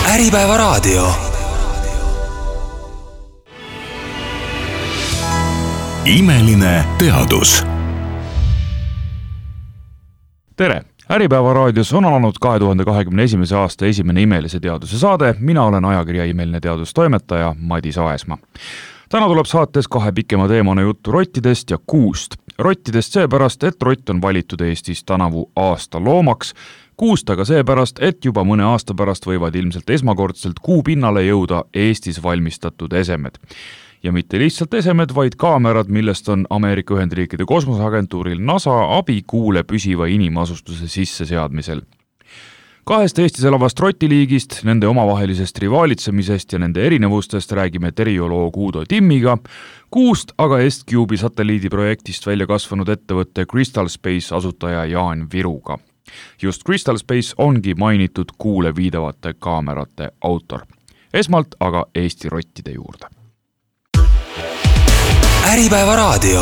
Äripäeva raadio. Imeline teadus. Tere! Äripäeva raadios on alanud 2021. aasta esimene Imelise teaduse saade. Mina olen ajakirja Imeline teadustoimetaja Madis Aesma. Täna tuleb saates kahe pikema teemana juttu rottidest ja kuust. Rottidest seepärast, et rott on valitud Eestis tänavu aasta loomaks. Kuust aga seepärast, et juba mõne aasta pärast võivad ilmselt esmakordselt kuu pinnale jõuda Eestis valmistatud esemed. Ja mitte lihtsalt esemed, vaid kaamerad, millest on Ameerika Ühendriikide kosmoseagentuuril NASA abi kuule püsiva inimasustuse sisseseadmisel. Kahest Eestis elavast rottiliigist, nende omavahelisest rivaalitsemisest ja nende erinevustest räägime terioloog Uudo Timmiga, kuust aga S-Cube'i satelliidiprojektist välja kasvanud ettevõtte Crystal Space asutaja Jaan Viruga. Just Crystal Space ongi mainitud kuule viidavate kaamerate autor. Esmalt aga Eesti rottide juurde. Äripäeva raadio.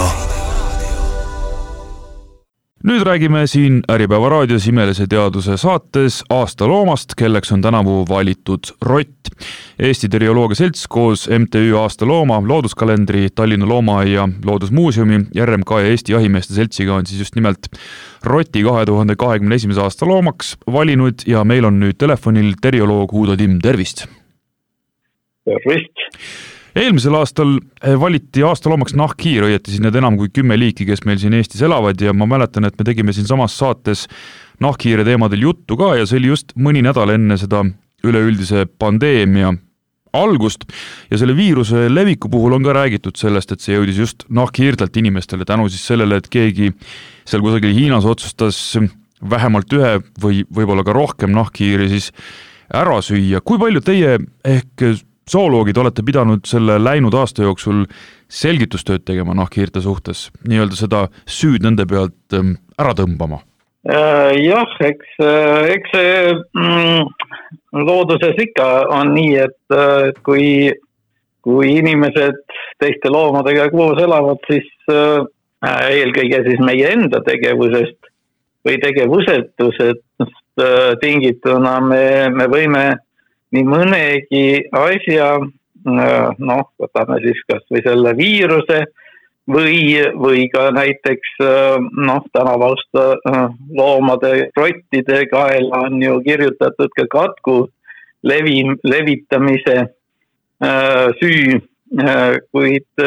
Nüüd räägime siin Äripäeva raadios Imelise teaduse saates aasta loomast, kelleks on tänavu valitud rott. Eesti Terioloogia Selts koos MTÜ aasta looma, looduskalendri, Tallinna Loomaaia loodusmuuseumi, RMK ja Eesti Jahimeeste Seltsiga on siis just nimelt roti 2021. aasta loomaks valinud ja meil on nüüd telefonil terioloog Uudo Timm, tervist! Tervist! Eelmisel aastal valiti aasta loomaks nahkhiir, õieti siin need enam kui 10 liiki, kes meil siin Eestis elavad ja ma mäletan, et me tegime siin samas saates nahkhiire teemadel juttu ka ja see oli just mõni nädal enne seda üleüldise pandeemia algust ja selle viiruse leviku puhul on ka räägitud sellest, et see jõudis just nahkhiirtelt inimestele tänu siis sellele, et keegi seal kusagil Hiinas otsustas vähemalt ühe või võib-olla ka rohkem nahkhiiri siis ära süüa. Kui palju teie ehk zooloogid olete pidanud selle läinud aasta jooksul selgitustööd tegema nahkhiirte suhtes, nii-öelda seda süüd nende pealt ära tõmbama? Jah, eks see looduses ikka on nii, et kui inimesed teiste loomadega koos elavad, siis eelkõige siis meie enda tegevusest või tegevusetusest tingituna me võime nii mõnegi asja, võtame siis kas või selle viiruse või ka näiteks tänavausta loomade rottide kaela on ju kirjutatud ka katku levitamise süü, kuid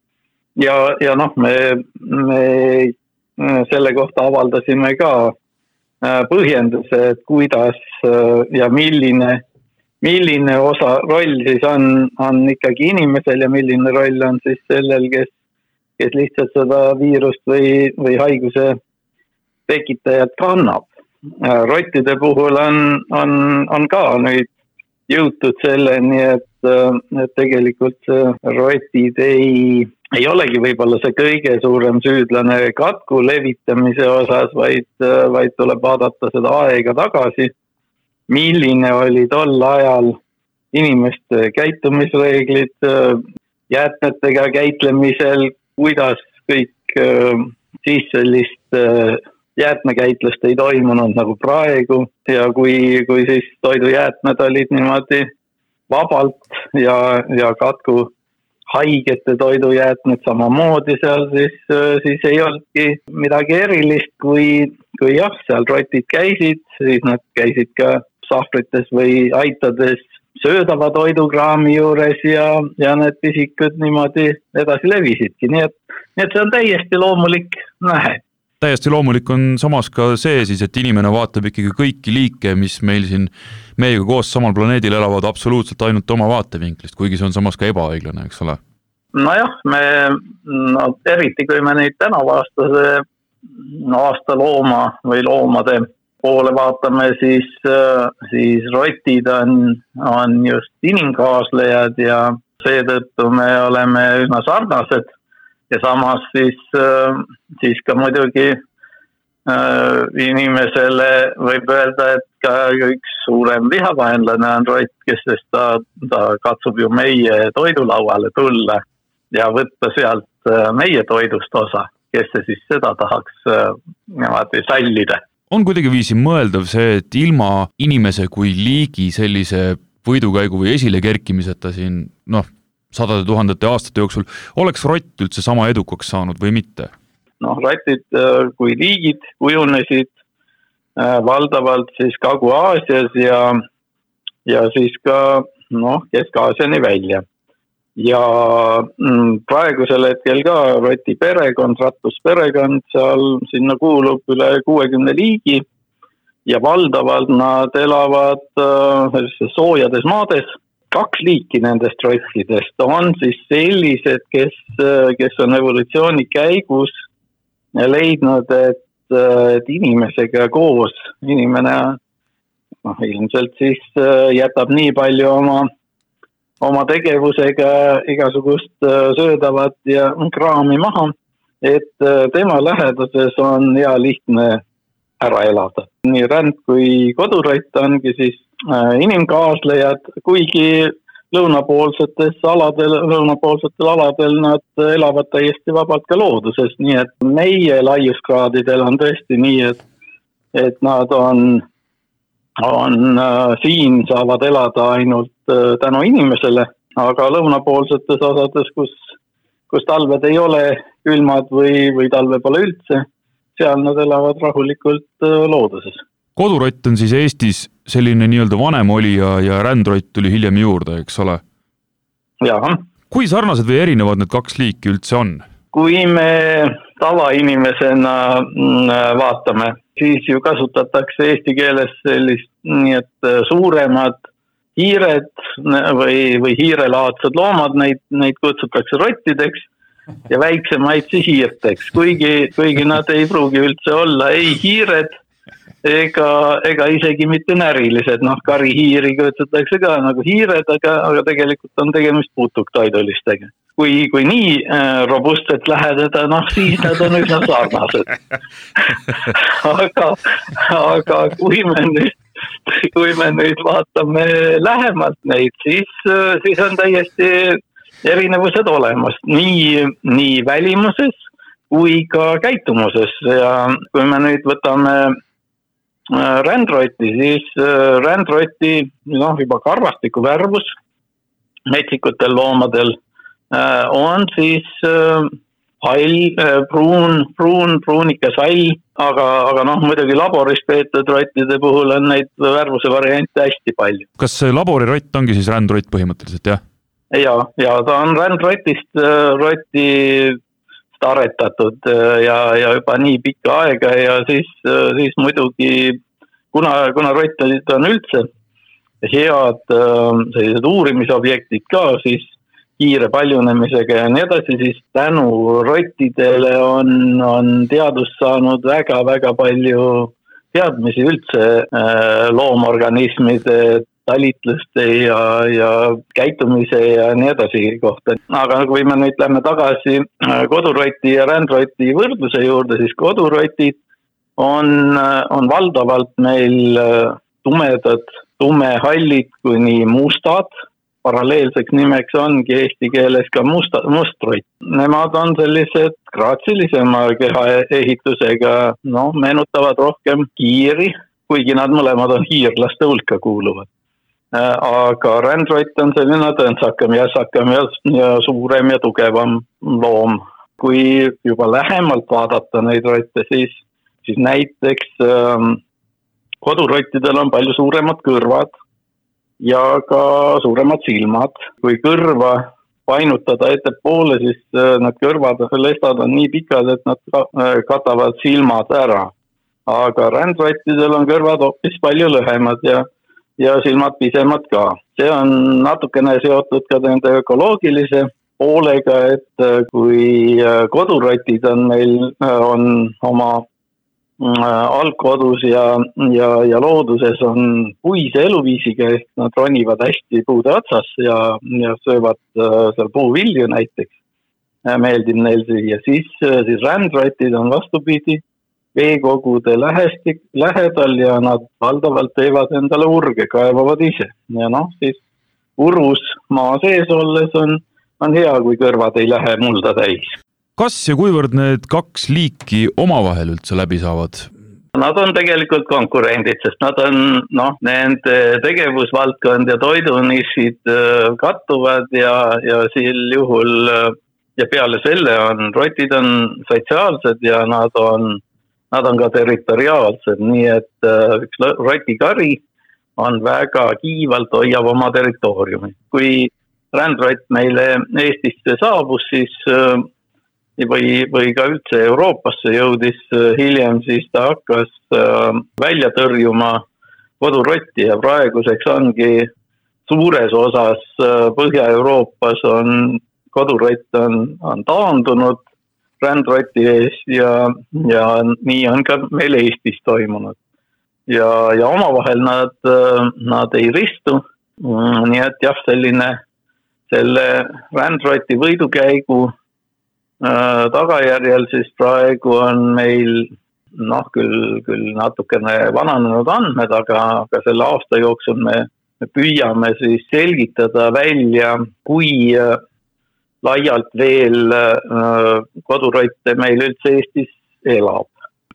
me selle kohta avaldasime ka põhjenduse, et kuidas ja milline roll siis on ikkagi inimesel ja milline roll on siis sellel, kes lihtsalt seda viirust või haiguse tekitajat kannab. Rottide puhul on ka nüüd jõutud selleni, et tegelikult rotid ei olegi võib-olla see kõige suurem süüdlane katku levitamise osas, vaid tuleb vaadata seda aega tagasi. Milline oli tol ajal inimeste käitumisreeglid jäätmetega käitlemisel, kuidas kõik siis sellist jäätmekäitlust ei toimunud nagu praegu ja kui siis toidujäätmed olid niimoodi vabalt ja katku haigete toidujäätmed samamoodi seal, siis ei olnudki midagi erilist, kui jah, seal rotid käisid, siis nad käisid ka sahvrites või aitades söödava toidukraami juures ja need pisikud niimoodi edasi levisidki. Nii et see on täiesti loomulik nähe. Täiesti loomulik on samas ka see siis, et inimene vaatab ikkagi kõiki liike, mis meil siin meiega koos samal planeedil elavad absoluutselt ainult oma vaatevinklist, kuigi see on samas ka ebaõiglane, eks ole? Nojah, eriti kui me neid tänavaastase aasta looma või loomade poole vaatame, siis rotid on just inimkaaslejad ja seetõttu me oleme üsna sarnased ja samas siis ka muidugi inimesele võib öelda, et ka üks suurem vihavaenlane on rott, kes ta katsub ju meie toidulauale tulla ja võtta sealt meie toidust osa, kes see siis seda tahaks niimoodi sallida. On kuidagi viisi mõeldav see, et ilma inimese kui liigi sellise võidukäigu või esile kerkimiseta siin, sadade tuhandete aastate jooksul, oleks rott üldse sama edukaks saanud või mitte? Rotid kui liigid kujunesid valdavalt siis Kagu-Aasias ja siis ka Kesk-Aasiani välja. Ja praegusel hetkel ka roti perekond, rattusperekond, seal sinna kuulub üle 60 liigi ja valdavalt nad elavad soojades maades. 2 liiki nendest rottidest on siis sellised, kes on evolutsiooni käigus leidnud, et inimesega koos inimene ilmselt siis jätab nii palju oma tegevusega igasugust söödavat ja kraami maha, et tema läheduses on hea lihtne ära elada. Nii ränd kui kodurott ongi siis inimkaaslejad, kuigi lõunapoolsetel aladel nad elavad täiesti vabalt ka looduses, nii et meie laiuskraadidel on tõesti nii, et nad on siin saavad elada ainult tänu inimesele, aga lõunapoolsetes osades, kus talved ei ole külmad või talve pole üldse, seal nad elavad rahulikult looduses. Kodurott on siis Eestis selline nii-öelda vanem oli ja rändrott tuli hiljem juurde, eks ole? Jah. Kui sarnased või erinevad need 2 liiki üldse on? Kui me tavainimesena vaatame, siis ju kasutatakse eesti keeles sellist nii, et suuremad hiired või hiirelaadsed loomad, neid kutsutakse rottideks ja väiksemaid siis hiirteks, kuigi nad ei pruugi üldse olla ei hiired ega isegi mitte närilised, karihiiri kutsutakse ka nagu hiired, aga tegelikult on tegemist putuktoidulistega. Kui nii robustselt lähedada, siis nad on üsna sarnased. aga kui me nüüd vaatame lähemalt neid, siis on täiesti erinevused olemas nii välimuses kui ka käitumuses ja kui me nüüd võtame rändrotti, siis rändrotti juba karvastiku värvus metsikutel loomadel on siis pruunikas hall, aga muidugi laboris peetud rottide puhul on neid värvuse variante hästi palju. Kas see laborirott ongi siis rändrott põhimõtteliselt, jah? Ja ta on rändrotist rotti aretatud ja juba nii pikka aega ja siis muidugi, kuna rottid on üldse head sellised uurimisobjektid ka, siis kiire paljunemisega ja nii edasi, siis tänu rottidele on teadus saanud väga palju teadmisi üldse loomorganismide talitluste ja käitumise ja nii edasi kohta. Aga kui me nüüd lähme tagasi koduroti ja rändroti võrdluse juurde, siis kodurotid on valdavalt meil tumedad, tumehallid kuni mustad. Paralleelseks nimeks ongi eesti keeles ka mustrott. Nemad on sellised graatsilisema kehaehitusega, meenutavad rohkem hiiri, kuigi nad mõlemad on hiirlaste hulka kuuluvad. Aga rändrott on selline tõntsakam ja suurem ja tugevam loom. Kui juba lähemalt vaadata neid rotte, siis näiteks kodurottidel on palju suuremad kõrvad ja ka suuremad silmad. Kui kõrva painutada ettepoole, siis need kõrvad lestad on nii pikad, et nad katavad silmad ära. Aga rändrottidel on kõrvad hoopis palju lühemad ja silmad pisemad ka. See on natukene seotud ka nende ökoloogilise poolega, et kui kodurotid on meil oma algkodus ja looduses on puise eluviisiga, ehk nad ronivad hästi puude otsas ja söövad seal puuvilju näiteks. Meeldib neil süüa. Siis rändrotid on vastupidi veekogude lähedal ja nad valdavalt teevad endale urge, kaevavad ise. Ja siis urus maa sees olles on hea, kui kõrvad ei lähe mulda täis. Kas ja kuivõrd need 2 liiki omavahel üldse läbi saavad? Nad on tegelikult konkurendid, sest nad on, nende tegevusvaldkond ja toidunišid kattuvad ja sel juhul ja peale selle rotid on sotsiaalsed ja nad on ka territoriaalsed, nii et üks rotikari on väga kiivalt hoiab oma territooriumi. Kui rändrott meile Eestisse saabus, siis või ka üldse Euroopasse jõudis hiljem, siis ta hakkas välja tõrjuma kodurotti ja praeguseks ongi suures osas Põhja-Euroopas kodurott on taandunud rändroti ees ja nii on ka meil Eestis toimunud. Ja omavahel nad ei ristu, nii et jah, selle rändroti võidukäigu tagajärjel siis praegu on meil küll natukene vananenud andmed, aga selle aasta jooksul me püüame siis selgitada välja, kui laialt veel kodurotte meil üldse Eestis elab.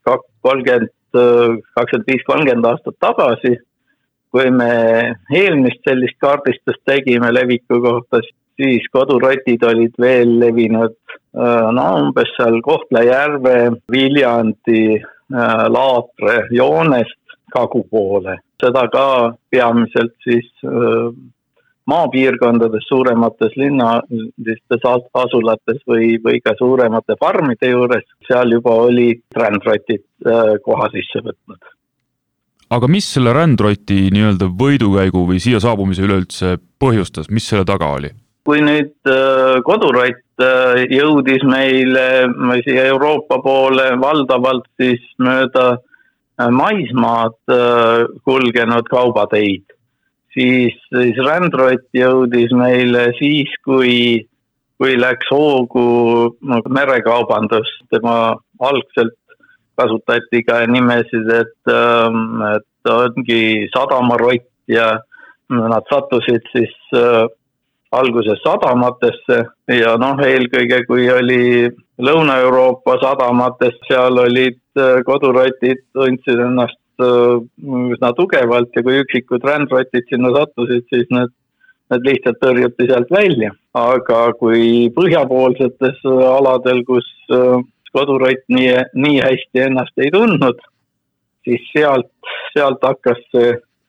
25-30 aastat tagasi, kui me eelmist sellist kaardistust tegime leviku kohta, siis kodurotid olid veel levinud umbes seal Kohtla-Järve, Viljandi, Laatre joonest Kagu poole. Seda ka peamiselt siis maapiirkondades, suuremates linnalistes asulates või ka suuremate farmide juures, seal juba olid rändrotid koha sisse võtnud. Aga mis selle rändroti nii-öelda võidukäigu või siia saabumise üleüldse põhjustas, mis selle taga oli? Kui nüüd kodurott jõudis meile siia Euroopa poole valdavalt siis mööda maismaad kulgenud kaubateid, siis rändrott jõudis meile siis, kui läks hoogu merekaubandus. Tema algselt kasutati ka nimesid, et ongi sadamarott ja nad sattusid siis alguses sadamatesse ja eelkõige kui oli Lõuna-Euroopa sadamates, seal olid kodurotid, tundsid ennast üsna tugevalt ja kui üksikud rändrotid sinna sattusid, siis need lihtsalt tõrjuti sealt välja. Aga kui põhjapoolsetes aladel, kus kodurott nii hästi ennast ei tundnud, siis sealt hakkas see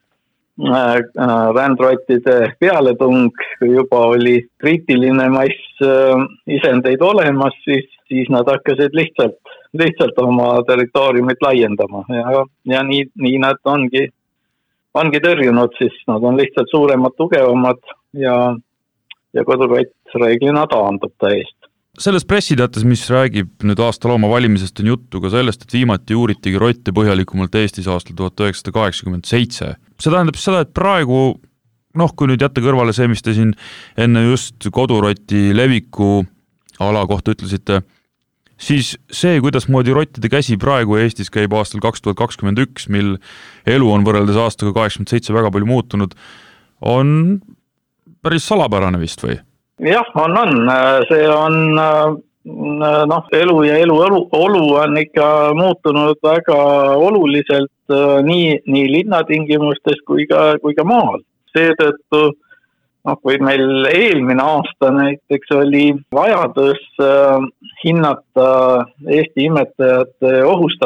rändrottide pealetung, kui juba oli kriitiline mass isendeid olemas, siis nad hakkasid lihtsalt oma territooriumit laiendama ja nii nad ongi tõrjunud, siis nad on lihtsalt suuremad, tugevamad ja kodurott reeglina taandub täiesti. Selles pressiteates, mis räägib nüüd aasta looma valimisest, on juttu ka sellest, et viimati uuritigi rotte põhjalikumalt Eestis aastal 1987. See tähendab seda, et praegu, kui nüüd jätta kõrvale see, mis te siin enne just koduroti leviku ala kohta ütlesite, siis see, kuidas moodi rottide käsi praegu Eestis käib aastal 2021, mil elu on võrreldes aastaga 87 väga palju muutunud, on päris salapärane vist või? Jah, on. See on elu ja eluolu on ikka muutunud väga oluliselt nii linnatingimustes kui ka maal. Seetõttu, kui meil eelmine aasta näiteks oli vajadus hinnata Eesti imetajate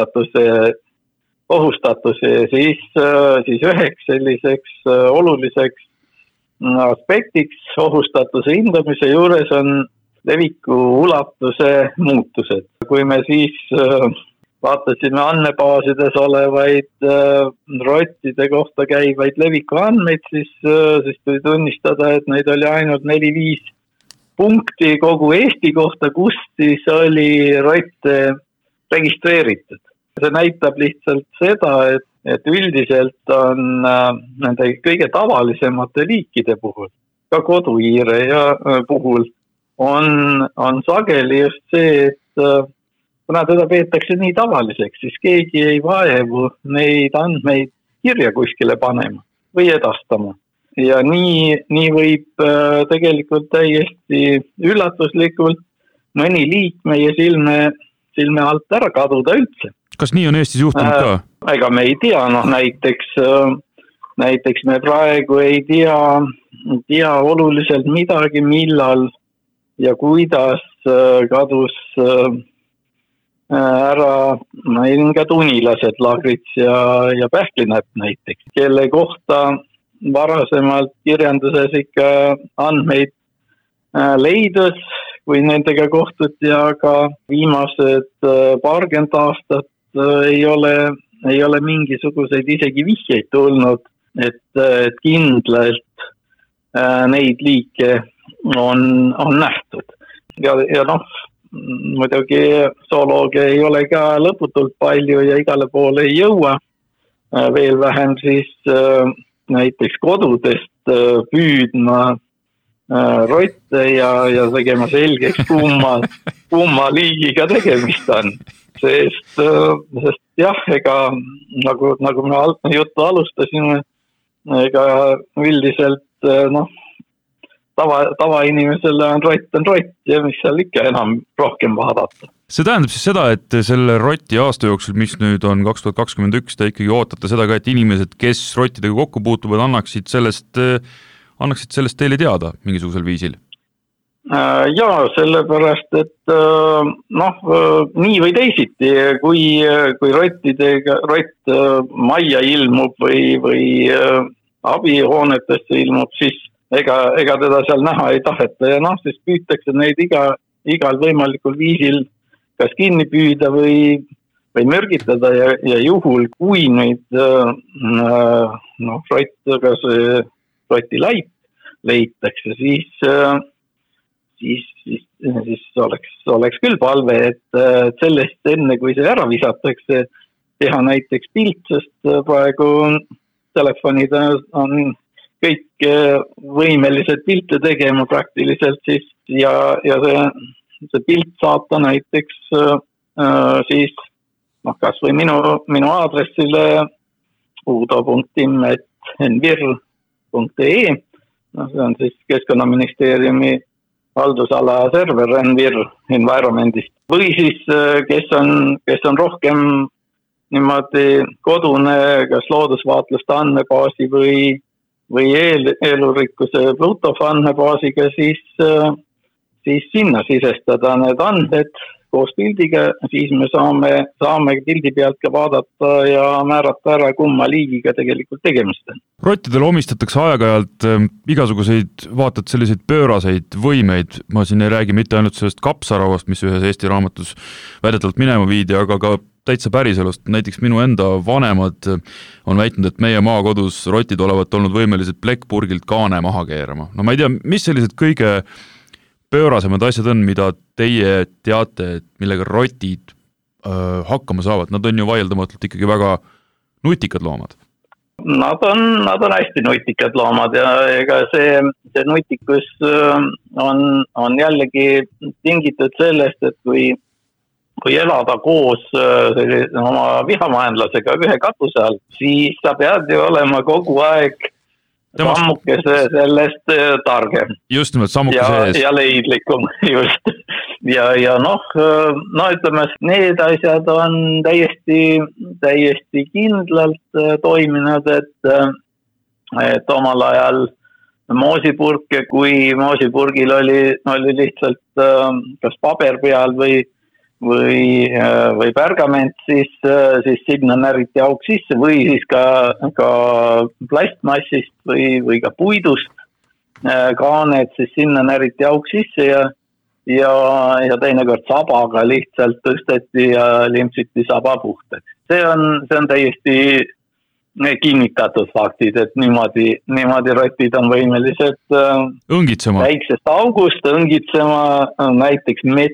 ohustatusi, siis üheks selliseks oluliseks aspektiks ohustatuse hindamise juures on leviku ulatuse muutused. Kui me siis vaatasime andmebaasides olevaid rottide kohta käivaid leviku andmeid, siis tuli tunnistada, et neid oli ainult 4-5 punkti kogu Eesti kohta, kus siis oli rotte registreeritud. See näitab lihtsalt seda, et üldiselt on nende kõige tavalisemate liikide puhul, ka koduhiire puhul, on sageli just see, et kuna teda peetakse nii tavaliseks, siis keegi ei vaevu neid andmeid kirja kuskile panema või edastama. Ja nii võib tegelikult täiesti üllatuslikult mõni liik meie silme alt ära kaduda üldse. Kas nii on Eestis juhtunud ka? Ega me ei tea, näiteks me praegu ei tea oluliselt midagi, millal ja kuidas kadus ära mõningad unilased, Lagrits ja Pähklinäpp näiteks, kelle kohta varasemalt kirjanduses ikka andmeid leidus, kui nendega kohtuti, aga viimased paarkümmend aastat ei ole mingisuguseid isegi vihjeid tulnud, et kindlalt neid liike on nähtud. Ja muidugi zooloogia ei ole ka lõputult palju ja igale poole ei jõua. Veel vähem siis näiteks kodudest püüdma rotte ja tegema selgeks, kumma liigiga tegemist on. Sest jah, ega nagu me juttu alustasime, ega üldiselt tavainimesele on rott ja mis seal ikka enam rohkem vaadata. See tähendab siis seda, et selle rotti aasta jooksul, mis nüüd on 2021, te ikkagi ootate seda ka, et inimesed, kes rottidega kokku puutuvad, annaksid sellest teile teada mingisugusel viisil? Jaa, sellepärast, et nii või teisiti, kui rott majja ilmub või abihoonetesse ilmub, siis ega teda seal näha ei taheta ja siis püütakse neid igal võimalikul viisil kas kinni püüda või mürgitada ja juhul, kui neid rotilaip leitakse, siis oleks küll palve, et sellest enne, kui see ära visatakse, teha näiteks pilt, sest praegu telefonid on kõik võimelised pilte tegema praktiliselt siis ja see pilt saata näiteks siis kas või minu aadressile udo.tim@nvir.ee, see on siis Keskkonnaministeeriumi haldusala server NVIR Environmentist või siis kes on rohkem niimoodi kodune kas loodusvaatluste andmebaasi või eelurikkuse Pluto andmebaasiga, siis sinna sisestada need andmed koos pildiga, siis me saame pildi pealt ka vaadata ja määrata ära, kumma liigiga tegelikult tegemist on. Rottidele omistatakse aeg-ajalt igasuguseid, vaatad selliseid pööraseid võimeid, ma siin ei räägi mitte ainult sellest kapsarauast, mis ühes Eesti raamatus väidetavalt minema viidi, aga ka täitsa päriselust. Näiteks minu enda vanemad on väitnud, et meie maakodus rotid olevat olnud võimelised plekkpurgilt kaane maha keerama. No ma ei tea, mis sellised kõige pöörasemad asjad on, mida teie teate, et millega rotid hakkama saavad? Nad on ju vaieldamatult ikkagi väga nutikad loomad. Nad on hästi nutikad loomad ja ega see nutikus on jällegi tingitud sellest, et kui elada koos oma vihamaenlasega ühe katuse all, siis sa pead ju olema kogu aeg sammukese sellest targem. Just nimelt sammukese ees. Ja leidlikum, just. Ja ütleme, need asjad on täiesti kindlalt toiminud, et omal ajal moosipurke, kui moosipurgil oli lihtsalt kas paber peal või pärgament, siis sinna näriti auk sisse või siis ka plastmassist või ka puidust kaaned, siis sinna näriti auk sisse ja teinekord sabaga lihtsalt tõsteti ja limpsiti saba puhtaks. See on täiesti kinnitatud faktid, et niimoodi rotid on võimelised väiksest august õngitsema näiteks mett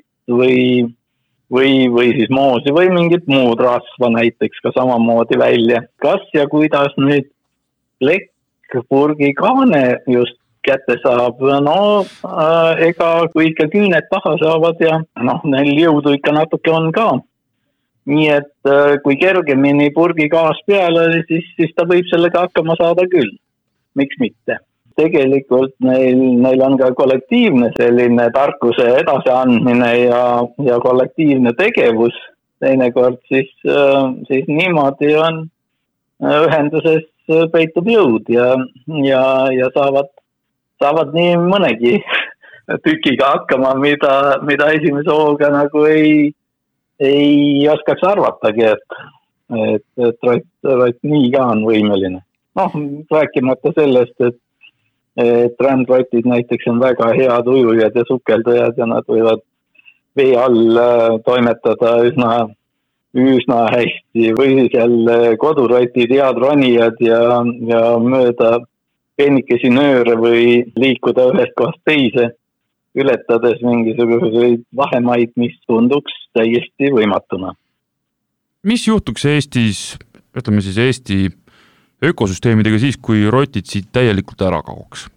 või siis moosi või mingit muud rasva näiteks ka samamoodi välja. Kas ja kuidas nüüd plekkpurgi kaane just kätte saab? Ega kui ikka küüned taha saavad ja neil jõudu ikka natuke on ka. Nii et kui kergemini purgi gaas peale, siis ta võib sellega hakkama saada küll. Miks mitte? Tegelikult neil on ka kollektiivne selline tarkuse edasiandmine ja kollektiivne tegevus teinekord siis niimoodi on ühenduses peitub jõud ja saavad nii mõnegi tükiga hakkama, mida esimese hooga nagu ei oskaks arvatagi, et rott nii ka on võimeline. Rääkimata sellest, et rändrotid näiteks on väga head ujujad ja sukeldajad ja nad võivad vee all toimetada üsna hästi või seal kodurotid head ronijad ja mööda peenikesi nööre või liikuda ühest kohast teise, ületades mingisuguseid vahemaid, mis tunduks täiesti võimatuna. Mis juhtuks Eestis, ütleme siis Eesti ökosüsteemidega siis, kui rotid siit täielikult ära kaoks?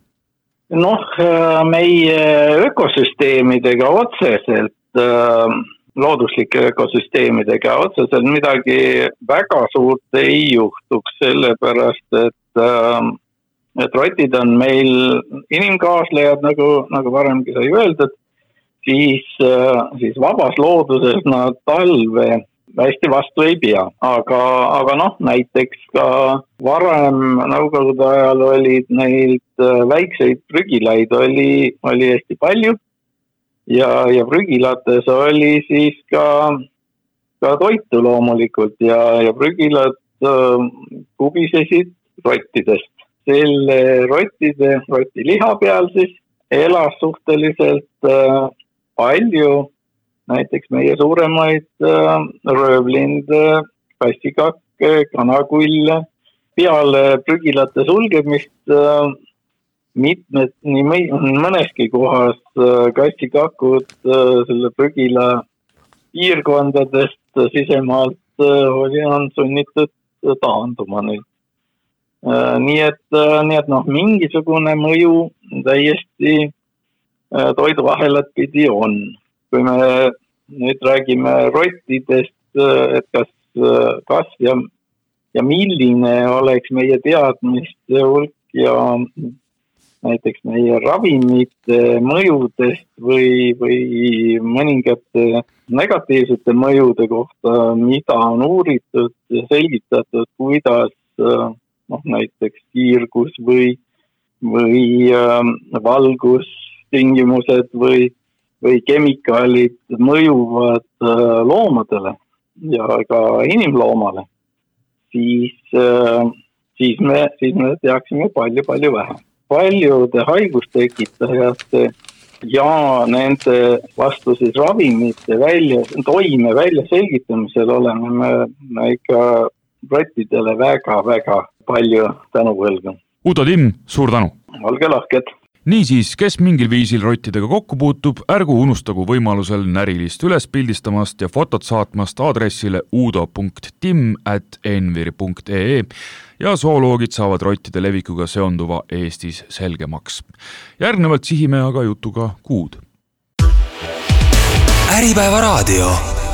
Meie ökosüsteemidega otseselt, looduslike ökosüsteemidega otseselt midagi väga suurt ei juhtuks, sellepärast, et rotid on meil inimkaaslejad, nagu varemgi sai öeldud, siis vabas looduses nad talve hästi vastu ei pea. Aga näiteks ka varem Nõukogude ajal olid neid väikseid prügilaid oli hästi palju ja prügilates oli siis ka toitu loomulikult ja prügilad kubisesid rottidest. Selle roti liha peal siis elas suhteliselt palju näiteks meie suuremaid röövlinde, kassikakke, kanakulle. Peale prügilate sulgemist mõneski kohas kassikakud selle prügila piirkondadest sisemaalt on sunnitud taanduma nüüd. Nii et mingisugune mõju täiesti toiduahelat pidi on. Kui me nüüd räägime rottidest, et kas ja milline oleks meie teadmiste hulk ja näiteks meie ravimite mõjudest või mõningate negatiivsete mõjude kohta, mida on uuritud ja selgitatud, kuidas näiteks kiirgus või valgustingimused või kemikaalid mõjuvad loomadele ja ka inimloomale, siis me teaksime palju vähem. Paljude haigustekitajate ja nende vastu siis ravimite toime välja selgitamisel oleme me ikka rottidele väga palju tänuvõlgu. Udo Timm, suur tänu! Olge lahked! Niisiis, kes mingil viisil rottidega kokku puutub, ärgu unustagu võimalusel närilist üles pildistamast ja fotot saatmast aadressile udo.tim@envir.ee ja zooloogid saavad rottide levikuga seonduva Eestis selgemaks. Järgnevalt sihime aga jutuga kuud. Äripäeva raadio.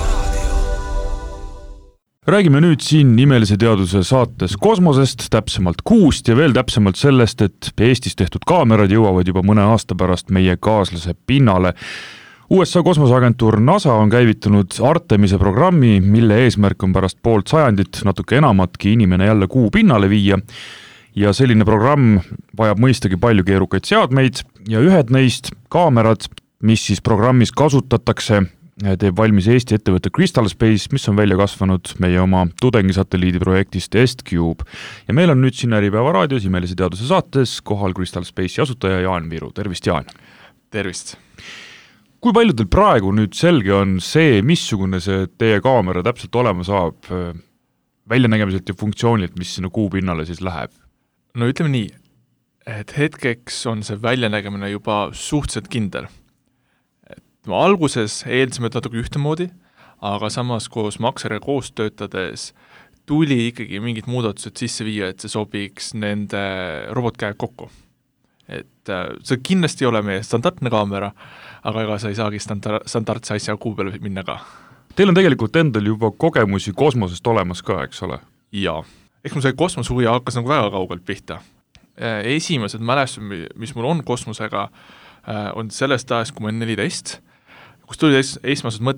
Räägime nüüd siin imelise teaduse saates kosmosest, täpsemalt kuust ja veel täpsemalt sellest, et Eestis tehtud kaamerad jõuavad juba mõne aasta pärast meie kaaslase pinnale. USA kosmoseagentuur NASA on käivitunud Artemise programmi, mille eesmärk on pärast poolt sajandit natuke enamatki inimene jälle kuu pinnale viia. Ja selline programm vajab mõistagi palju keerukaid seadmeid ja ühed neist kaamerad, mis siis programmis kasutatakse, teeb valmis Eesti ettevõtte Crystal Space, mis on välja kasvanud meie oma tudengisatelliidi projektist EstCube. Ja meil on nüüd siin Äripäeva raadios imelise teaduse saates kohal Crystal Space'i asutaja Jaan Viru. Tervist, Jaan! Tervist! Kui palju teil praegu nüüd selge on see, missugune see teie kaamera täpselt olema saab väljanägemiselt ja funktsioonilt, mis sinna kuu pinnale siis läheb? No ütleme nii, et hetkeks on see väljanägemine juba suhteliselt kindel. Alguses eeldasime natuke ühtemoodi, aga samas koos Maxeriga koos töötades tuli ikkagi mingid muudatused sisse viia, et see sobiks nende robotkäed kokku. Et see kindlasti ei ole meie standardne kaamera, aga ega sa ei saagi standardse asja kuu peale minna ka. Teil on tegelikult endal juba kogemusi kosmosest olemas ka, eks ole? Jaa. Eks mul see kosmosehuvi hakkas nagu väga kaugelt pihta. Esimesed mälestused, mis mul on kosmosega, on sellest ajast, kui ma olen 14, kus tuli esmased mõtted,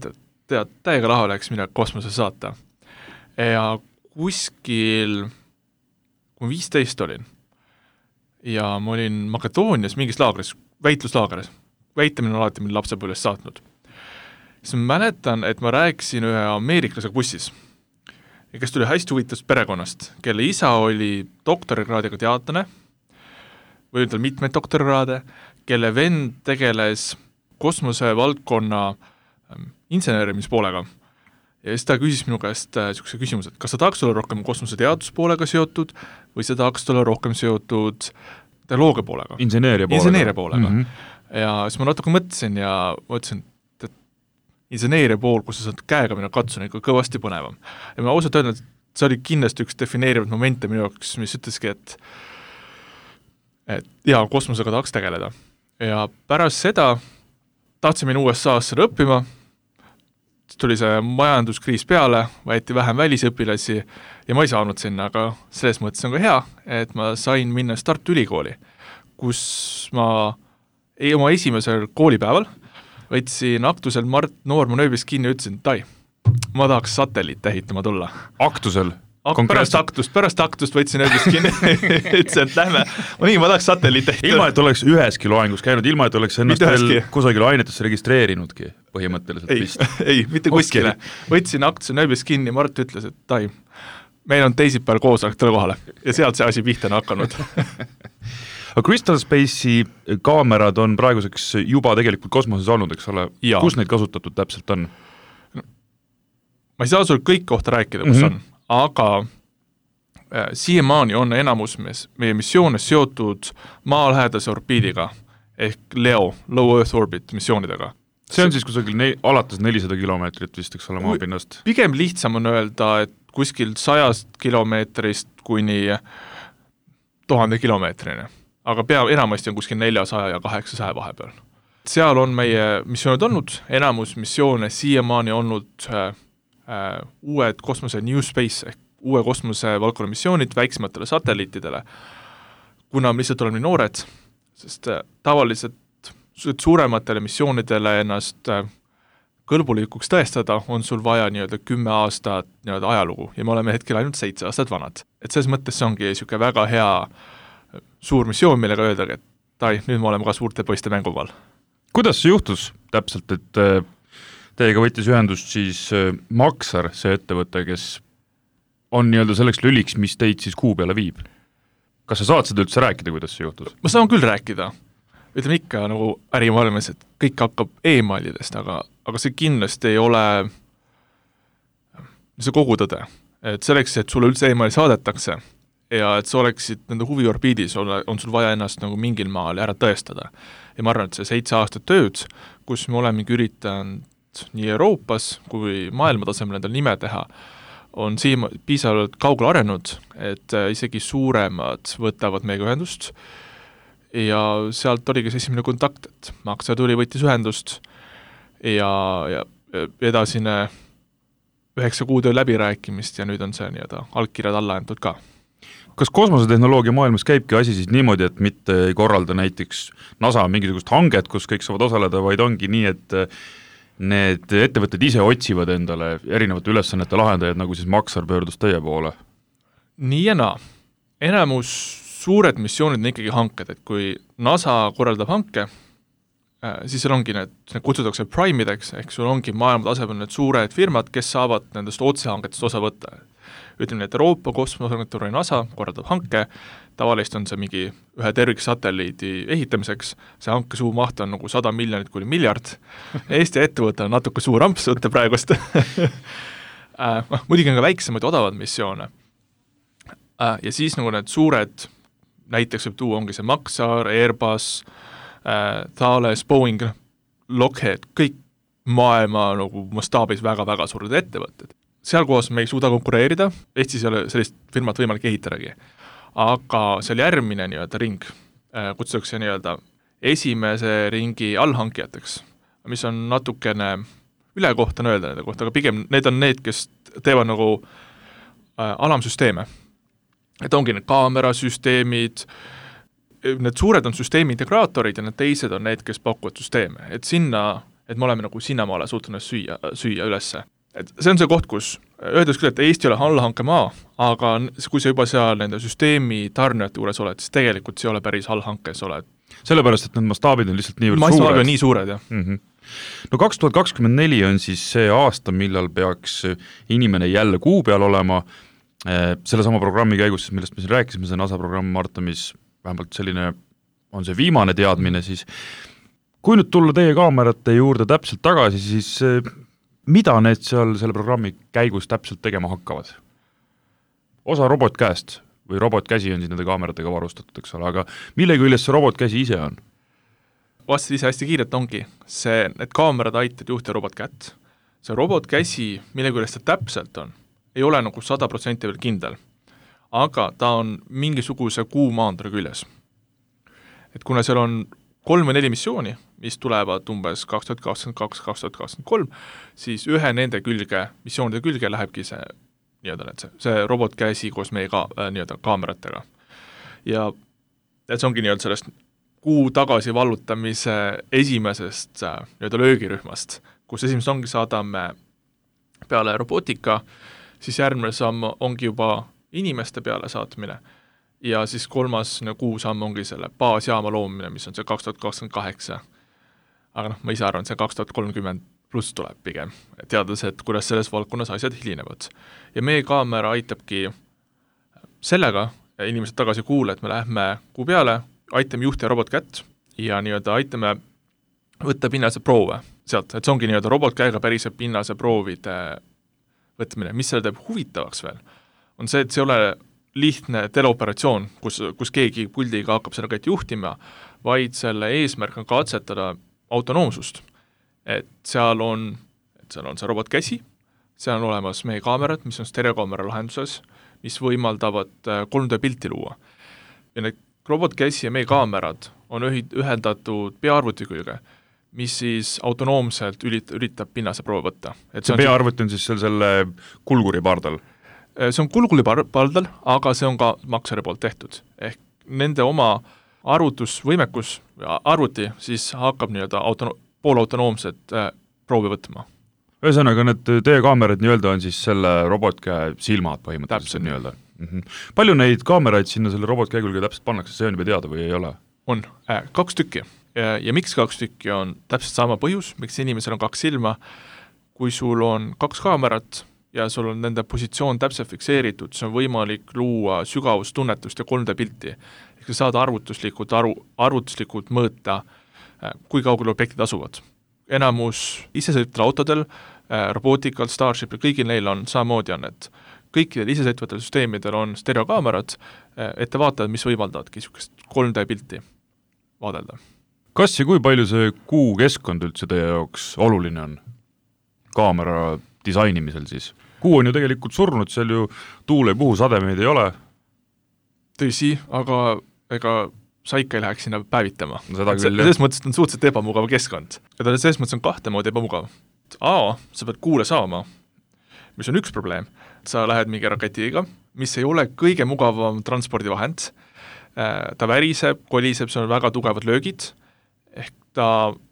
tead, täiega lahe oleks midagi kosmose saata. Ja kuskil, kui 15 olin, ja ma olin Makedoonias mingis laagris, väitluslaagris, väitamine on alati mind lapsepõlvest saatnud. Siis ma mäletan, et ma rääkisin ühe ameeriklasega bussis, kes tuli hästi huvitavast perekonnast, kelle isa oli doktorikraadiga teadlane, või üldse mitmeid doktorikraade, kelle vend tegeles kosmose valdkonna inseneerimispoolega. Ja siis ta küsis minu käest niisuguse küsimuse, et kas sa tahaks olla rohkem kosmose teaduspoolega seotud või sa tahaks olla rohkem seotud tehnoloogia poolega? Inseneeria poolega. Ja siis ma natuke mõtlesin ja mõtlesin, et inseneeria pool, kus sa saad käega minna katsun, ikka kõvasti põnevam. Ja ma ausalt öelnud, et see oli kindlasti üks defineerivad momente minu jaoks, mis ütleski, et jaa, kosmosega tahaks tegeleda. Ja pärast seda tahtsin minna USA-sse õppima, tuli see majanduskriis peale, võeti vähem välisõpilasi ja ma ei saanud sinna, aga selles mõttes on ka hea, et ma sain minna Tartu Ülikooli, kus ma oma esimesel koolipäeval võtsin aktusel Mart Noorma nööbist kinni ja ütlesin, et ma tahaks satelliite ehitama tulla. Aktusel? Pärast aktust võtsin ööbist kinni, ütlesin, et lähme, ma tahaks satelliite ehitada. Ilma, et oleks üheski loengus käinud, ilma, et oleks ennast veel kusagil ainetesse registreerinudki põhimõtteliselt vist. Ei, mitte kuskile. Võtsin aktusel ööbist kinni, Mart ütles, et meil on teisipäeval koosolek, tule kohale. Ja sealt see asi pihta on hakanud. Aga Crystal Space'i kaamerad on praeguseks juba tegelikult kosmoses olnud, eks ole? Kus neid kasutatud täpselt on? Ma ei saa sul kõik kohta rääkida, kus on. Aga siiamaani on enamus meie missioone seotud maalähedase orbiidiga ehk LEO, Low Earth Orbit missioonidega. See on siis kusagil alates 400 kilomeetrit vist, eks ole, maapinnast? Pigem lihtsam on öelda, et kuskil 100 kilomeetrist kuni 1000 kilomeetrini, aga enamasti on kuskil 400 ja 800 vahepeal. Seal on meie missioonid olnud, enamus missioone siiamaani olnud uued kosmose New Space ehk uue kosmose valdkonna missioonid väiksematele satelliitidele, kuna me lihtsalt oleme nii noored, sest tavaliselt suurematele missioonidele ennast kõlbulikuks tõestada, on sul vaja 10 aastat ajalugu ja me oleme hetkel ainult 7 aastat vanad. Et selles mõttes see ongi niisugune väga hea suur missioon, millega öeldagi, et nüüd me oleme ka suurte poiste mänguval. Kuidas see juhtus täpselt, et teiega võttis ühendust siis Maxar, see ettevõte, kes on selleks lüliks, mis teid siis kuu peale viib? Kas sa saad seda üldse rääkida, kuidas see juhtus? Ma saan küll rääkida. Ütleme ikka nagu ärimaailmas, et kõik hakkab e-mailidest, aga see kindlasti ei ole see kogu tõde. Et selleks, et sulle üldse e-mail saadetakse ja et sa oleksid nende huviorbiidis, on sul vaja ennast nagu mingil maal ära tõestada. Ja ma arvan, et see 7 aastat tööd, kus me olemegi üritanud nii Euroopas kui maailma tasemel endal nime teha, on piisavalt kaugel arenud, et isegi suuremad võtavad meiega ühendust ja sealt oligi see esimene kontakt, et Maxar tuli, võttis ühendust ja edasine 9 kuud läbirääkimist ja nüüd on see allkirjad alla antud ka. Kas kosmosetehnoloogia maailmas käibki asi siis niimoodi, et mitte ei korralda näiteks NASA mingisugust hanget, kus kõik saavad osaleda, vaid ongi nii, et need ettevõtted ise otsivad endale erinevate ülesannete lahendajad, nagu siis Maxar pöördus teie poole? Nii ja naa. Enamus suured missioonid on ikkagi hanked, et kui NASA korraldab hanke, siis seal ongi need kutsutakse prime'ideks, ehk sul ongi maailma tasemel need suured firmad, kes saavad nendest otsehangetest osa võtta. Ütleme, et Euroopa kosmoseagentuuri NASA korraldab hanke, tavaliselt on see mingi ühe terviksatelliidi ehitamiseks, see hanke suu maht on nagu 100 miljonit kuni miljard, Eesti ettevõte on natuke suur amps võtta praegust. Muidugi on ka väiksemaid odavad missioone. Ja siis nagu need suured, näiteks võib tuua ongi see Maxar, Airbus, Thales, Boeing, Lockheed, kõik maailma nagu mastaabis väga-väga suured ettevõtted. Seal kohas me ei suuda konkureerida, Eestis ei ole sellist firmat võimalik ehitadagi. Aga seal järgmine ring kutsutakse esimese ringi allhankijateks, mis on natukene ülekohtane öelda nende kohta, aga pigem need on need, kes teevad nagu alamsüsteeme. Et ongi need kaamerasüsteemid, need suured on süsteemi integraatorid ja need teised on need, kes pakuvad süsteeme. Et sinna et me oleme nagu sinnamaale suutnud süüa ülesse. Et see on see koht, kus öeldes küll, et Eesti ei ole allhankemaa, aga kui sa juba seal nende süsteemi tarnijate juures oled, siis tegelikult see ei ole päris allhankes oled. Sellepärast, et need mastaabid on lihtsalt niivõrd mastaabid suured. on nii suured, jah. No 2024 on siis see aasta, millal peaks inimene jälle kuu peal olema. Selle sama programmi käigus, millest me siin rääkisime, see NASA programm Artemis, vähemalt selline on see viimane teadmine, siis kui nüüd tulla teie kaamerate juurde täpselt tagasi, siis mida need seal selle programmi käigus täpselt tegema hakkavad? Osa robotkäest või robotkäsi on siis nende kaameratega varustatud, eks ole, aga mille küljes see robotkäsi ise on? Vastasid ise hästi kiirelt ongi, need kaamerad aitavad juhtida robotkätt. See robotkäsi, mille küljes ta täpselt on, ei ole nagu 100% veel kindel, aga ta on mingisuguse kuu maanduri küljes. Et kuna seal on 3 või 4 missiooni, mis tulevad umbes 2022-2023, siis ühe nende missioonide külge lähebki see robotkäsi koos meie kaameratega. Ja see ongi sellest kuu tagasi vallutamise esimesest löögirühmast, kus esimest ongi saadame peale robotika, siis järgmine samm ongi juba inimeste peale saatmine ja siis 3. kuu samm ongi selle baasjaama loomine, mis on see 2028. Aga ma ise arvan, see 2030 pluss tuleb pigem, teades, et kuidas selles valdkonnas asjad hilinevad. Ja meie kaamera aitabki sellega, inimesed tagasi kuule, et me lähme kuu peale, aitame juhtida robotkätt ja aitame võtta pinnase proove sealt, et see ongi robotkäega päris pinnase proovide võtmine. Mis selle teeb huvitavaks veel, on see, et see ei ole lihtne teleoperatsioon, kus keegi puldiga hakkab seda kätt juhtima, vaid selle eesmärk on katsetada autonoomsust. Et seal on see robotkäsi, seal on olemas meie kaamerad, mis on stereokaamera lahenduses, mis võimaldavad 3D pilti luua. Ja need robotkäsi ja meie kaamerad on ühendatud peaarvuti külge, mis siis autonoomselt üritab pinnase proove võtta. See peaarvuti on siis selle kulguri pardal? See on kulguri pardal, aga see on ka maksari poolt tehtud. Ehk nende oma arvutusvõimekus arvuti siis hakkab poolautonoomset proovi võtma. Ühesõnaga, need teie kaamerad on siis selle robotkäe silmad põhimõtteliselt nii-öelda. Palju neid kaameraid sinna selle robotkäe külge täpselt pannakse, see on juba teada või ei ole? On 2 tükki. Ja miks 2 tükki on täpselt sama põhjus, miks inimesel on 2 silma, kui sul on 2 kaamerat ja sul on nende positsioon täpselt fikseeritud, see on võimalik luua sügavustunnetust ja 3D pilti. Ehk saad arvutuslikult mõõta, kui kaugel objektid asuvad. Enamus isesõitvatel autodel, robootikal, Starshipil, kõigil neil on samamoodi on, et kõikidel isesõitvatel süsteemidel on stereokaamerad, et te vaatavad, mis võimaldavadki 3D pilti vaadelda. Kas ja kui palju see kuu keskkond üldse teie jaoks oluline on kaamera disainimisel siis? Kuu on ju tegelikult surnud, seal ju tuul ei puhu, sademeid ei ole. Tõsi, aga ega sa ikka ei läheks sinna päevitama. Selles mõttes on suhteliselt ebamugava keskkond. Ja selles mõttes on 2 moodi ebamugav. Sa pead kuule saama, mis on üks probleem. Sa lähed mingi raketiga, mis ei ole kõige mugavam transpordivahend. Ta väriseb, koliseb, see on väga tugevad löögid. Ehk ta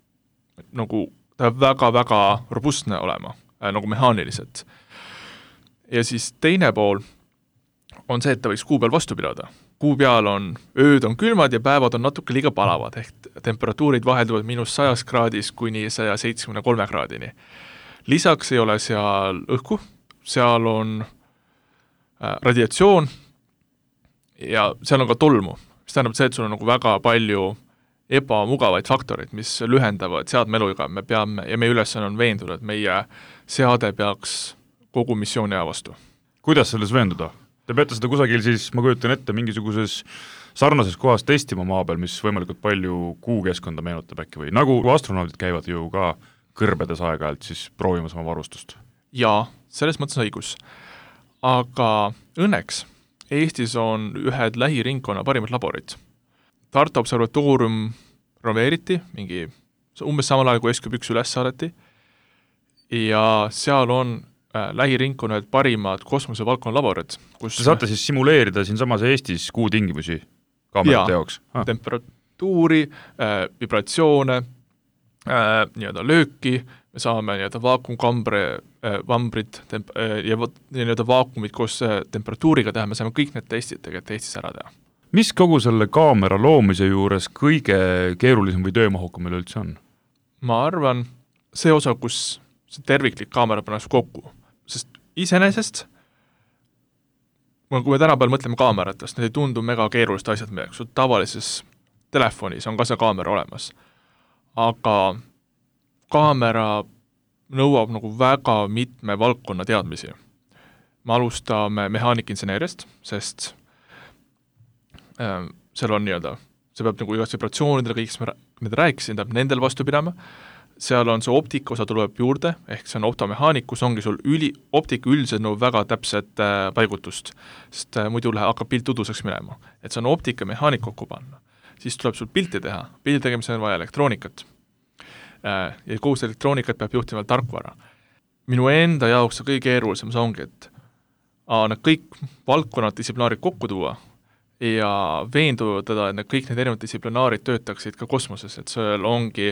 väga-väga robustne olema, nagu mehaaniliselt. Ja siis teine pool on see, et ta võiks kuu peal vastu pidada. Kuu peal ööd on külmad ja päevad on natuke liiga palavad, ehk temperatuurid vahelduvad -100 kraadis kuni 173 kraadini. Lisaks ei ole seal õhku, seal on radiatsioon ja seal on ka tolmu, mis tähendab see, et sul on väga palju ebamugavaid faktoreid, mis lühendavad seadme eluiga, me peame, ja meie ülesanne on veenduda, et meie seade peaks kogu missiooni aja vastu. Kuidas selles veenduda? Te peate seda kusagil siis, ma kujutan ette, mingisuguses sarnases kohas testima maa peal, mis võimalikult palju kuukeskkonda meenutab äkki või nagu astronaudid käivad ju ka kõrbedes aeg-ajalt siis proovimas oma varustust. Jaa, selles mõttes õigus. Aga õnneks Eestis on ühed lähiringkonna parimad laborid. Tartu observatoorium renoveeriti, umbes samal ajal kui SQ1 üles saadeti ja seal on lähiringkonna parimad kosmosevaldkonna laborid. Te saate siis simuleerida siin samas Eestis kuu tingimusi kaamerate jaoks? Temperatuuri, vibratsioone, nii-öelda lööki, me saame nii-öelda vambrid ja nii-öelda vaakumid koos temperatuuriga teha, me saame kõik need testid tegelikult Eestis ära teha. Mis kogu selle kaamera loomise juures kõige keerulisem või töömahukam meil üldse on? Ma arvan, see osa, kus see terviklik kaamera pannakse kokku, sest iseenesest, kui me tänapäeval mõtleme kaameratest, need ei tundu mega keerulised asjad midagi, sul tavalises telefonis on ka see kaamera olemas, aga kaamera nõuab nagu väga mitme valdkonna teadmisi. Me alustame mehaanikinseneeriast, sest seal on nii-öelda, see peab nagu igast vibratsioonidele, kõik, mis ma rääkisin, tähendab nendel vastu pidama, seal on see optika osa tuleb juurde, ehk see on optomehaanik, kus ongi sul optika üldiselt nõuab väga täpset paigutust, sest muidu hakkab pilt uduseks minema. Et see on optika mehaanik kokku panna. Siis tuleb sul pilti teha, pildi tegemisel on vaja elektroonikat. Ja koos elektroonikat peab juhtima tarkvara. Minu enda jaoks kõige keerulisem see ongi, et need kõik valdkonnad distsiplinaarid kokku tuua ja veenduda, et kõik need erinevad distsiplinaarid töötaksid ka kosmoses, et see ongi,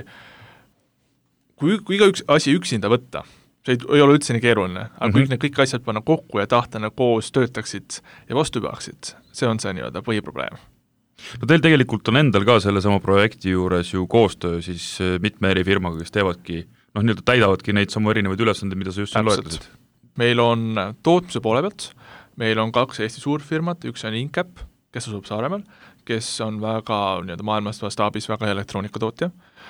kui iga asi üksinda võtta, see ei ole üldse nii keeruline, aga kõik asjad panna kokku ja tahtena koos töötaksid ja vastu peaksid, see on see nii-öelda põhiprobleem. No teil tegelikult on endal ka selle sama projekti juures ju koostöö siis mitme eri firmaga, kes teevadki, nii-öelda täidavadki neid samu erinevaid ülesandeid, mida sa just loetasid. Meil on tootmise poole pealt, meil on 2 Eesti suurfirmat, üks on Incap, kes asub Saaremaal, kes on väga nii-öelda maailmas staabis väga elektroonikatootja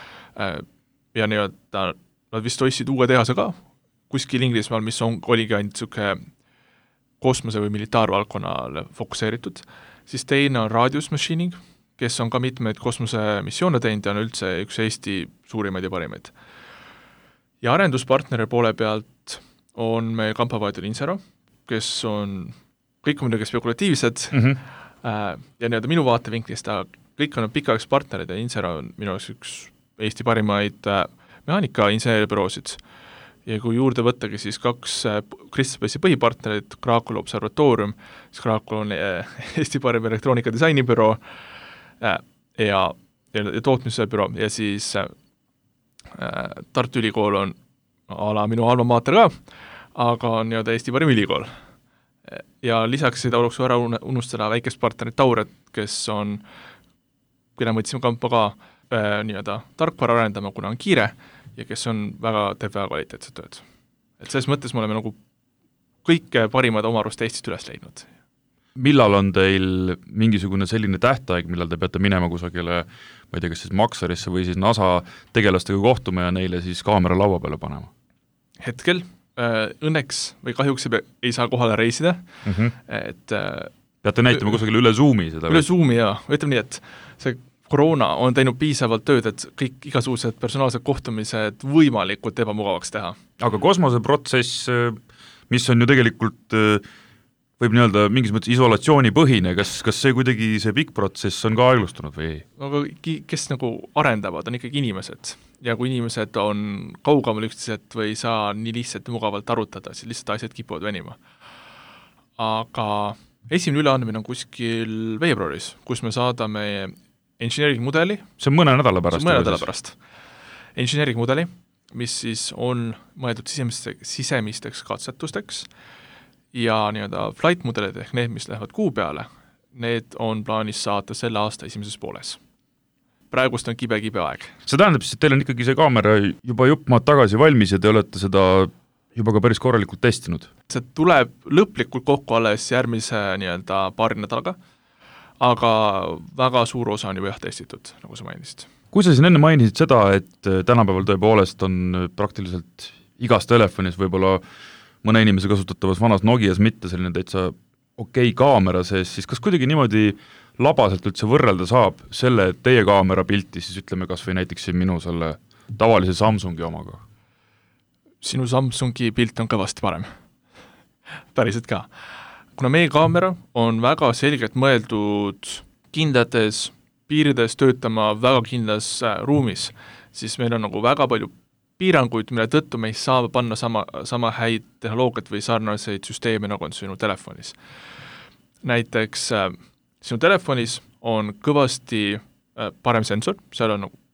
ja nii-öelda nad vist ostsid uue tehase ka kuskil Inglismaal, mis oligi ainult niisugune kosmose või militaarvaldkonnale fokuseeritud, siis teine on Radius Machining, kes on ka mitmeid kosmosemissioone teinud ja on üldse üks Eesti suurimaid ja parimaid. Ja arenduspartneri poole pealt on meil Kampavaidul Insero, kes on kõik muidugi spekulatiivsed ja nii-öelda minu vaatevinklist, kõik on pikaks partnerid ja Insero on minu üks Eesti parimaid mehaanika inseneribüroosid. Ja kui juurde võttagi siis 2 Crystalspace'i põhipartnerid, Kraakula Observatoorium, siis Kraakula on Eesti parim elektroonika disainibüroo ja tootmise büroo ja siis Tartu Ülikool on minu alma mater ka, aga on nii-öelda Eesti parim ülikool. Ja lisaks seda oleks ära unustada väikest partnerit Tauret, kes on, kui võtsime kampa ka nii-öelda tarkvara arendama, kuna on kiire, ja kes on teeb väga kvaliteetset tööd. Et selles mõttes me oleme nagu kõike parimad oma arust Eestist üles leidnud. Millal on teil mingisugune selline tähtaeg, millal te peate minema kusagile, ma ei tea, kas siis Maxarisse või siis NASA tegelastega kohtuma ja neile siis kaamera laua peale panema? Hetkel õnneks või kahjuks ei saa kohale reisida, et peate näitama kusagile üle Zoomi seda? Üle Zoomi, jaa. Ütleme nii, et see koroona on teinud piisavalt tööd, et kõik igasugused personaalsed kohtumised võimalikult ebamugavaks teha. Aga kosmoseprotsess, mis on ju tegelikult võib nii-öelda mingis mõttes isolatsioonipõhine, kas see kuidagi see pikk protsess on ka aeglustunud või ei? Aga kes nagu arendavad, on ikkagi inimesed. Ja kui inimesed on kaugamal üksteised või ei saa nii lihtsalt mugavalt arutada, siis lihtsalt asjad kipuvad venima. Aga esimene üleandmine on kuskil veebruaris, kus me saadame engineering mudeli. See on mõne nädala pärast. Engineering mudeli, mis siis on mõeldud sisemisteks katsetusteks ja nii-öelda flight mudelid ehk need, mis lähevad kuu peale, need on plaanis saata selle aasta esimeses pooles. Praegust on kibe aeg. See tähendab siis, et teil on ikkagi see kaamera juba jupp maad tagasi valmis ja te olete seda juba ka päris korralikult testinud? See tuleb lõplikult kokku alles järgmise nii-öelda paari nädalaga, aga väga suur osa on juba testitud, nagu sa mainisid. Kui sa siin enne mainisid seda, et tänapäeval tõepoolest on praktiliselt igas telefonis võib-olla mõne inimese kasutatavas vanas Nokias mitte selline täitsa okei kaamera sees, siis kas kuidagi niimoodi labaselt üldse võrrelda saab selle teie kaamera pilti, siis ütleme kas või näiteks minu selle tavalise Samsungi omaga? Sinu Samsungi pilt on kõvasti parem. Päriselt ka. Kuna meie kaamera on väga selgelt mõeldud kindlates piirides töötama väga kindlas ruumis, siis meil on nagu väga palju piiranguid, mille tõttu me ei saa panna sama häid tehnoloogiat või sarnaseid süsteeme, nagu on sinu telefonis. Näiteks sinu telefonis on kõvasti parem sensor, seal on nagu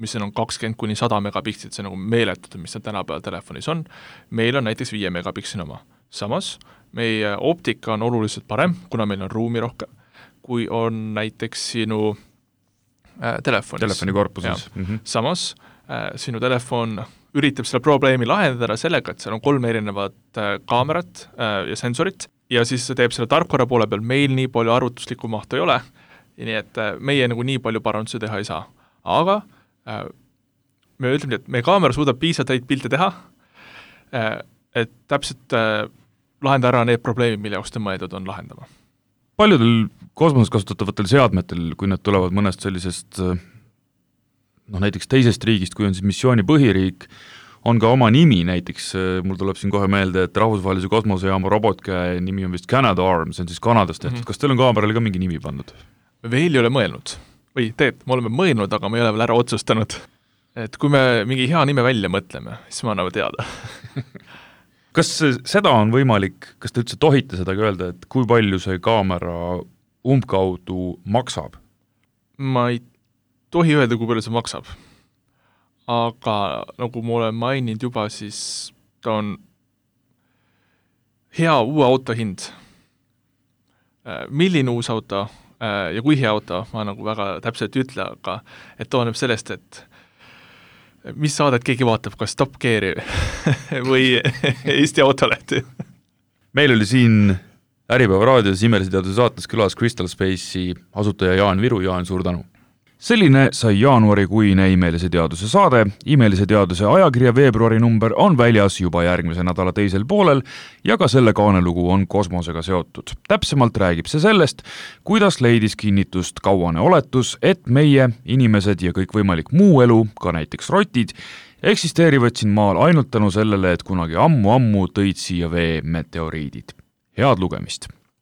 mis on 20–100 megapikselit, see on nagu meeletud, mis tänapäeval telefonis on, meil on näiteks 5 megapikseli oma. Samas, meie optika on oluliselt parem, kuna meil on ruumi rohkem, kui on näiteks sinu telefonis. Telefoni korpuses. Samas, sinu telefon üritab selle probleemi lahendada sellega, et seal on 3 erinevat kaamerat ja sensorit ja siis see teeb selle tarkvara poole peal, meil nii palju arvutuslikku mahtu ei ole, nii et meie nagu nii palju parandusi teha ei saa. Aga me ütleme, et meie kaamera suudab piisavalt pilte teha, et täpselt lahendada ära need probleemid, mille jaoks ta mõeldud on lahendama. Paljudel kosmoses kasutatavatel seadmetel, kui nad tulevad mõnest sellisest näiteks teisest riigist, kui on siis missiooni põhiriik, on ka oma nimi, näiteks mul tuleb siin kohe meelde, et rahvusvahelise kosmosejaama robotkäe nimi on vist Canadarm, see on siis Kanadast tehtud. Kas teil on kaamerale ka mingi nimi pandud? Veel ei ole mõelnud. Või me oleme mõelnud, aga me ei ole veel ära otsustanud. Et kui me mingi hea nime välja mõtleme, siis ma anname teada. Kas seda on võimalik, kas te üldse tohite seda öelda, et kui palju see kaamera umbkaudu maksab? Ma ei tohi öelda, kui palju see maksab. Aga nagu ma olen maininud juba, siis ta on hea uue auto hind. Milline uus auto ja kui hea auto, ma nagu väga täpselt ütle, aga et tooneb sellest, et mis saadet keegi vaatab, kas Top Geari või Eesti Autolehti. Meil oli siin Äripäeva raadios Imelise teaduse saates külas Crystal Space'i asutaja Jaan Viru. Jaan, suur tänu! Selline sai jaanuarikuine Imelise teaduse saade. Imelise teaduse ajakirja veebruari number on väljas juba järgmise nädala teisel poolel ja ka selle kaanelugu on kosmosega seotud. Täpsemalt räägib see sellest, kuidas leidis kinnitust kauane oletus, et meie, inimesed ja kõik võimalik muu elu, ka näiteks rotid, eksisteerivad siin maal ainult tänu sellele, et kunagi ammu tõid siia vee meteoriidid. Head lugemist!